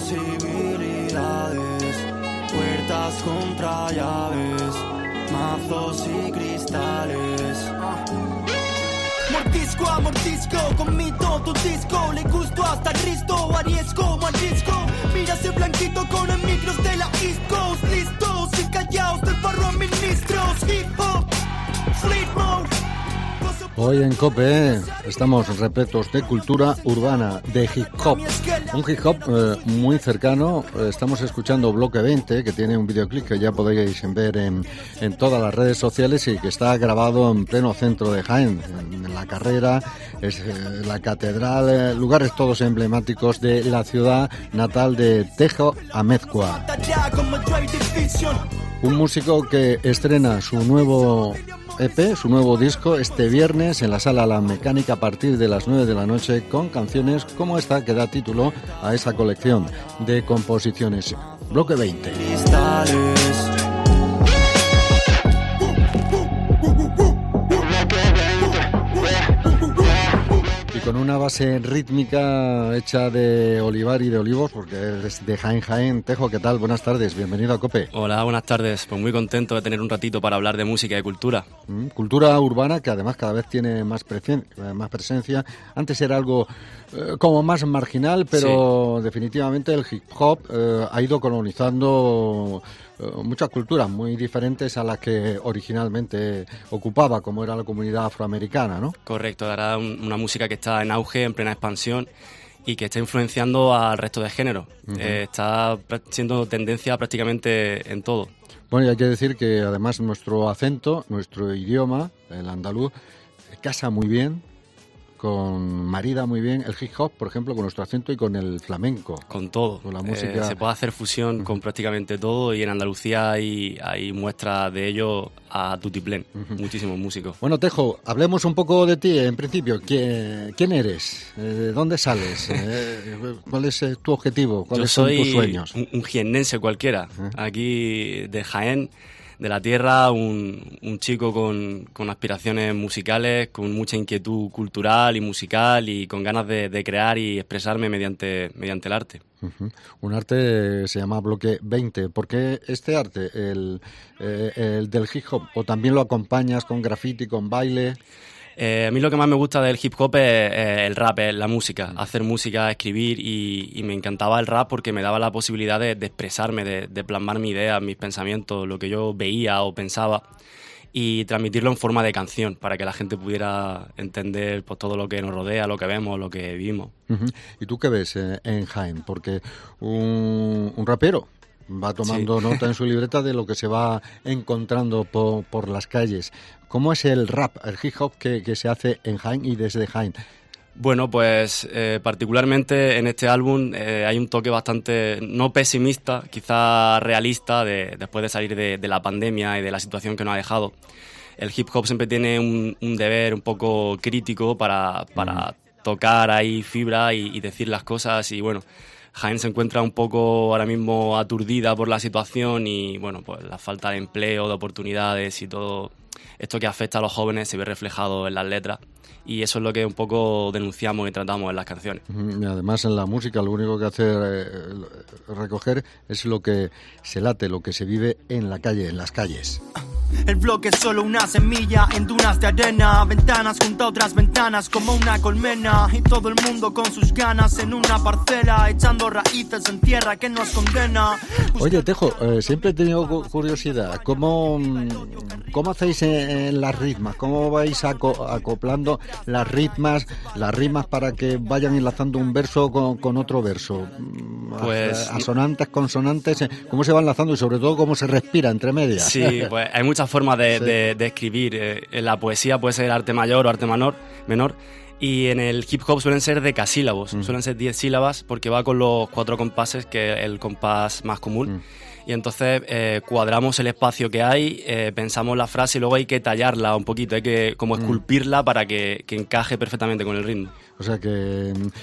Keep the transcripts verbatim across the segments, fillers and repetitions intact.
posibilidades, puertas contra llaves, mazos y cristales. Mordisco a mordisco, con mi todo disco, le gusto hasta el risto, arriesgo, marisco. Mira ese blanquito con el micros de la East Coast, listos y callados del barro a ministros, hip hop, fleet mode. Hoy en COPE estamos repletos de cultura urbana, de hip hop, un hip hop eh, muy cercano. Estamos escuchando Bloque veinte, que tiene un videoclip que ya podéis ver en, en todas las redes sociales y que está grabado en pleno centro de Jaén, en, en la Carrera, es eh, la catedral, eh, lugares todos emblemáticos de la ciudad natal de Tejo Amezcua. Un músico que estrena su nuevo E P, su nuevo disco, este viernes en la Sala La Mecánica a partir de las nueve de la noche, con canciones como esta que da título a esa colección de composiciones. Bloque veinte. Con una base rítmica hecha de olivar y de olivos, porque es de Jaén, Jaén. Tejo, ¿qué tal? Buenas tardes, bienvenido a COPE. Hola, buenas tardes. Pues muy contento de tener un ratito para hablar de música y de cultura. Mm, cultura urbana que además cada vez tiene más, presen- más presencia. Antes era algo eh, como más marginal, pero sí, definitivamente el hip hop eh, ha ido colonizando muchas culturas muy diferentes a las que originalmente ocupaba, como era la comunidad afroamericana, ¿no? Correcto, ahora un, una música que está en auge, en plena expansión y que está influenciando al resto de géneros. Uh-huh. Eh, está siendo tendencia prácticamente en todo. Bueno, y hay que decir que además nuestro acento, nuestro idioma, el andaluz, casa muy bien, con marida muy bien el hip hop, por ejemplo, con nuestro acento y con el flamenco. Con todo. Con la música. Eh, se puede hacer fusión uh-huh. con prácticamente todo, y en Andalucía hay, hay muestras de ello a tutiplén. Uh-huh. Muchísimos músicos. Bueno, Tejo, hablemos un poco de ti, en principio. ¿Quién, quién eres? ¿De dónde sales? ¿Cuál es tu objetivo? ¿Cuáles Yo soy son tus sueños? Un, un jiennense cualquiera, uh-huh. aquí de Jaén, de la tierra, un, un chico con, con aspiraciones musicales, con mucha inquietud cultural y musical y con ganas de, de crear y expresarme mediante, mediante el arte. Uh-huh. Un arte se llama Bloque veinte. ¿Por qué este arte, el, eh, el del hip hop? ¿O también lo acompañas con graffiti, con baile? Eh, a mí lo que más me gusta del hip hop es eh, el rap, es la música, hacer música, escribir, y, y me encantaba el rap porque me daba la posibilidad de, de expresarme, de, de plasmar mis ideas, mis pensamientos, lo que yo veía o pensaba, y transmitirlo en forma de canción para que la gente pudiera entender pues, todo lo que nos rodea, lo que vemos, lo que vivimos. Uh-huh. ¿Y tú qué ves eh, en Jaén? Porque un, un rapero va tomando sí. nota en su libreta de lo que se va encontrando por, por las calles. ¿Cómo es el rap, el hip hop que, que se hace en Jaén y desde Jaén? Bueno, pues eh, particularmente en este álbum eh, hay un toque bastante, no pesimista, quizá realista, de, después de salir de, de la pandemia y de la situación que nos ha dejado. El hip hop siempre tiene un, un deber un poco crítico para, para mm. tocar ahí fibra y, y decir las cosas, y bueno, Jaén se encuentra un poco ahora mismo aturdida por la situación y bueno, pues la falta de empleo, de oportunidades y todo esto que afecta a los jóvenes se ve reflejado en las letras, y eso es lo que un poco denunciamos y tratamos en las canciones. Y además en la música lo único que hace eh, recoger es lo que se late, lo que se vive en la calle, en las calles. El bloque es solo una semilla en dunas de arena, ventanas junto a otras ventanas como una colmena, y todo el mundo con sus ganas en una parcela, echando raíces en tierra que nos condena. Oye, Tejo, eh, siempre he tenido curiosidad, ¿cómo, cómo hacéis en, en las ritmas? ¿Cómo vais aco- acoplando las ritmas, las rimas para que vayan enlazando un verso con, con otro verso? Pues asonantes, consonantes, ¿cómo se van enlazando y sobre todo cómo se respira entre medias? Sí, pues hay muchas formas de, sí. de, de escribir. En la poesía puede ser arte mayor o arte menor, menor y en el hip hop suelen ser decasílabos, mm. suelen ser diez sílabas porque va con los cuatro compases, que es el compás más común. Mm. Y entonces eh, cuadramos el espacio que hay, eh, pensamos la frase y luego hay que tallarla un poquito, hay que como esculpirla para que, que encaje perfectamente con el ritmo. O sea que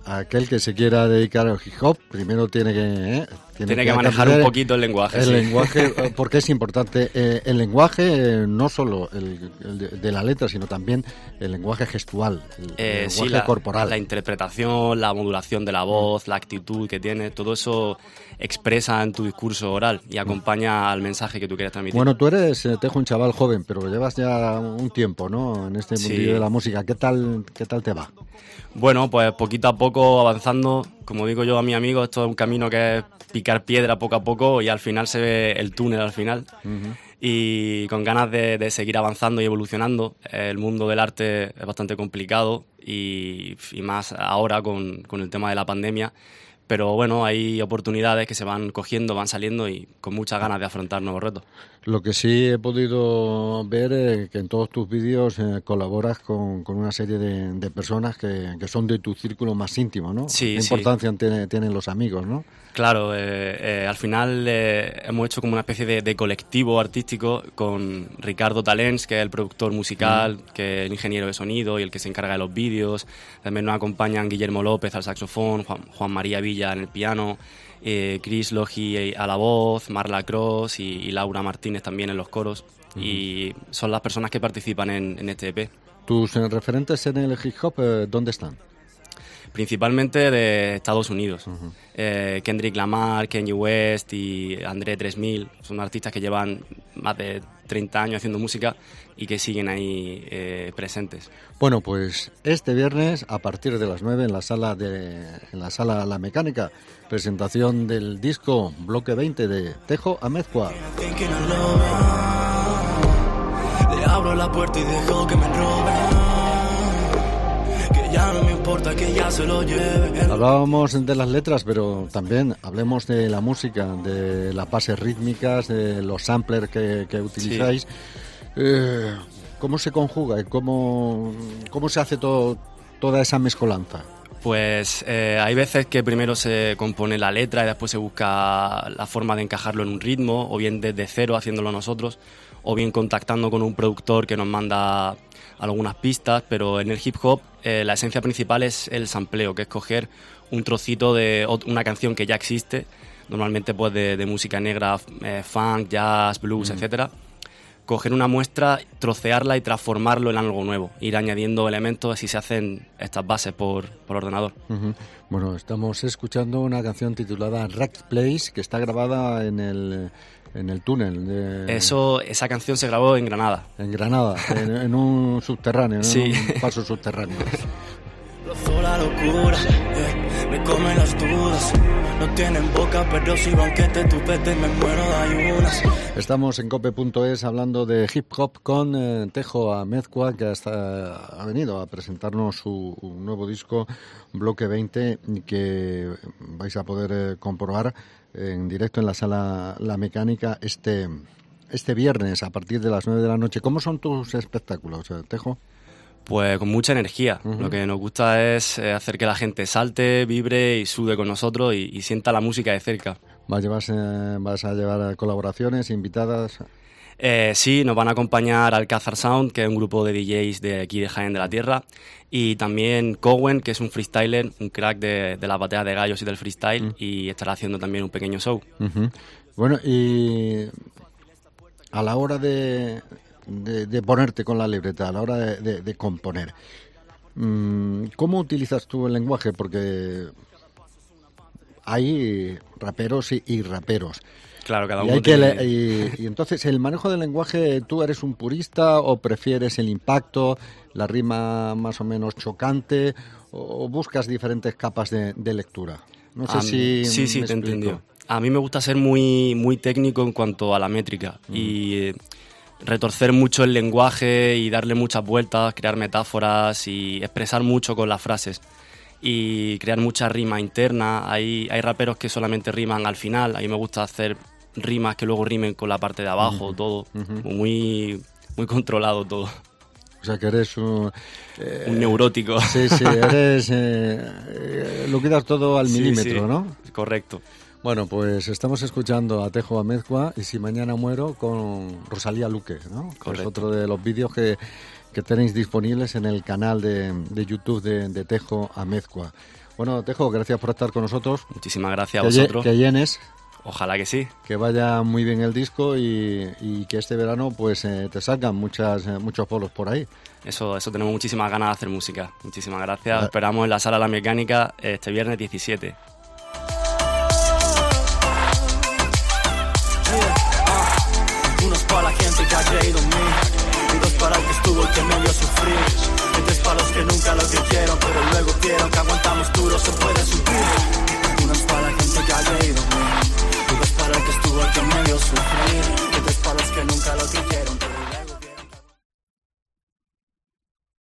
aquel que se quiera dedicar al hip hop, primero tiene que... ¿eh? Tiene, tiene que, que manejar un poquito el lenguaje. El sí. lenguaje, porque es importante. Eh, el lenguaje, eh, no solo el, el de, de la letra, sino también el lenguaje gestual, el, eh, el lenguaje sí, la, corporal. La interpretación, la modulación de la voz, la actitud que tiene, todo eso expresa en tu discurso oral y acompaña al mensaje que tú quieres transmitir. Bueno, tú eres, eh, Tejo, un chaval joven, pero llevas ya un tiempo, ¿no?, en este mundillo sí. de la música. ¿Qué tal, qué tal te va? Bueno, pues poquito a poco avanzando. Como digo yo a mis amigos, esto es un camino que es picar piedra poco a poco y al final se ve el túnel al final. Uh-huh. Y con ganas de, de seguir avanzando y evolucionando. El mundo del arte es bastante complicado y, y más ahora con, con el tema de la pandemia. Pero bueno, hay oportunidades que se van cogiendo, van saliendo y con muchas ganas de afrontar nuevos retos. Lo que sí he podido ver es que en todos tus vídeos eh, colaboras con, con una serie de, de personas que, que son de tu círculo más íntimo, ¿no? Sí, ¿Qué sí. importancia tiene, tienen los amigos, no? Claro, eh, eh, al final eh, hemos hecho como una especie de, de colectivo artístico con Ricardo Talens, que es el productor musical, mm. que es el ingeniero de sonido y el que se encarga de los vídeos. También nos acompañan Guillermo López al saxofón, Juan, Juan María Villa en el piano, eh, Chris Logi a la voz, Marla Cross y, y Laura Martínez también en los coros. Mm. Y son las personas que participan en, en este E P. ¿Tus eh, referentes en el hip hop eh, dónde están? Principalmente de Estados Unidos. Uh-huh. eh, Kendrick Lamar, Kanye West y André tres mil son artistas que llevan más de treinta años haciendo música y que siguen ahí eh, presentes. Bueno, pues este viernes a partir de las nueve en la sala de en la sala La Mecánica, presentación del disco Bloque veinte de Tejo Amezcua. Le abro la puerta y dejo que me roben. Ya no me importa que ya se lo lleve. Hablábamos de las letras, pero también hablemos de la música, de las bases rítmicas, de los samplers que, que utilizáis. Sí. Eh, ¿Cómo se conjuga? ¿Cómo, cómo se hace todo, toda esa mezcolanza? Pues eh, hay veces que primero se compone la letra y después se busca la forma de encajarlo en un ritmo, o bien desde cero haciéndolo nosotros, o bien contactando con un productor que nos manda algunas pistas, pero en el hip hop eh, la esencia principal es el sampleo, que es coger un trocito de una canción que ya existe, normalmente pues de, de música negra, eh, funk, jazz, blues, mm. etcétera. Coger una muestra, trocearla y transformarlo en algo nuevo, ir añadiendo elementos, así se hacen estas bases por, por ordenador. Uh-huh. Bueno, estamos escuchando una canción titulada Rack Place, que está grabada en el... en el túnel de... Eso, esa canción se grabó en Granada. En Granada, en, en un subterráneo, en sí. un paso subterráneo. La locura, eh, me comen las dudas. No tienen boca, pero si banquete tu pete me muero de ayunas. Estamos en cope punto es hablando de hip hop con eh, Tejo Amezcua, que hasta ha venido a presentarnos su nuevo disco Bloque veinte, que vais a poder eh, comprobar en directo en la sala La Mecánica este, este viernes a partir de las nueve de la noche. ¿Cómo son tus espectáculos, Tejo? Pues con mucha energía. Uh-huh. Lo que nos gusta es hacer que la gente salte, vibre y sude con nosotros y, y sienta la música de cerca. ¿Vas a llevar, eh, vas a llevar colaboraciones, invitadas? Eh, sí, nos van a acompañar Alcázar Sound, que es un grupo de D Js de aquí de Jaén de la Tierra, y también Cowen, que es un freestyler, un crack de, de las batallas de gallos y del freestyle, uh-huh. y estará haciendo también un pequeño show. Uh-huh. Bueno, y a la hora de, de, de ponerte con la libreta, a la hora de, de, de componer, ¿cómo utilizas tú el lenguaje? Porque hay raperos y, y raperos. Claro, cada y uno hay tiene... que le- y, y entonces, ¿el manejo del lenguaje, tú eres un purista o prefieres el impacto, la rima más o menos chocante, o buscas diferentes capas de, de lectura? No sé Um, si sí, sí, me te explico. entendió. A mí me gusta ser muy, muy técnico en cuanto a la métrica mm. y eh, retorcer mucho el lenguaje y darle muchas vueltas, crear metáforas y expresar mucho con las frases y crear mucha rima interna. Hay, hay raperos que solamente riman al final. A mí me gusta hacer rimas que luego rimen con la parte de abajo, uh-huh. todo. Uh-huh. Muy, muy controlado todo. O sea, que eres un... Eh, un neurótico. Sí, sí, eres... Eh, eh, lo cuidas todo al sí, milímetro, sí, ¿no? Correcto. Bueno, pues estamos escuchando a Tejo Amezcua y Si mañana muero con Rosalía Luque, ¿no? Correcto. Es otro de los vídeos que, que tenéis disponibles en el canal de, de YouTube de, de Tejo Amezcua. Bueno, Tejo, gracias por estar con nosotros. Muchísimas gracias que a vosotros. Que llenes. Ojalá que sí. Que vaya muy bien el disco y, y que este verano pues eh, te salgan muchas, eh, muchos polos por ahí. Eso, eso tenemos muchísimas ganas de hacer música. Muchísimas gracias. Ah. Esperamos en la Sala La Mecánica este viernes diecisiete. Unos para la gente que ha creído en mí, y dos para el que estuvo y que me vio sufrir, y tres para los que nunca lo creyeron, pero luego vieron que aguantamos duro, se puede subir. Unos para la gente que ha creído en mí, y dos para el que estuvo y que me vio sufrir, y tres para los que nunca lo creyeron, pero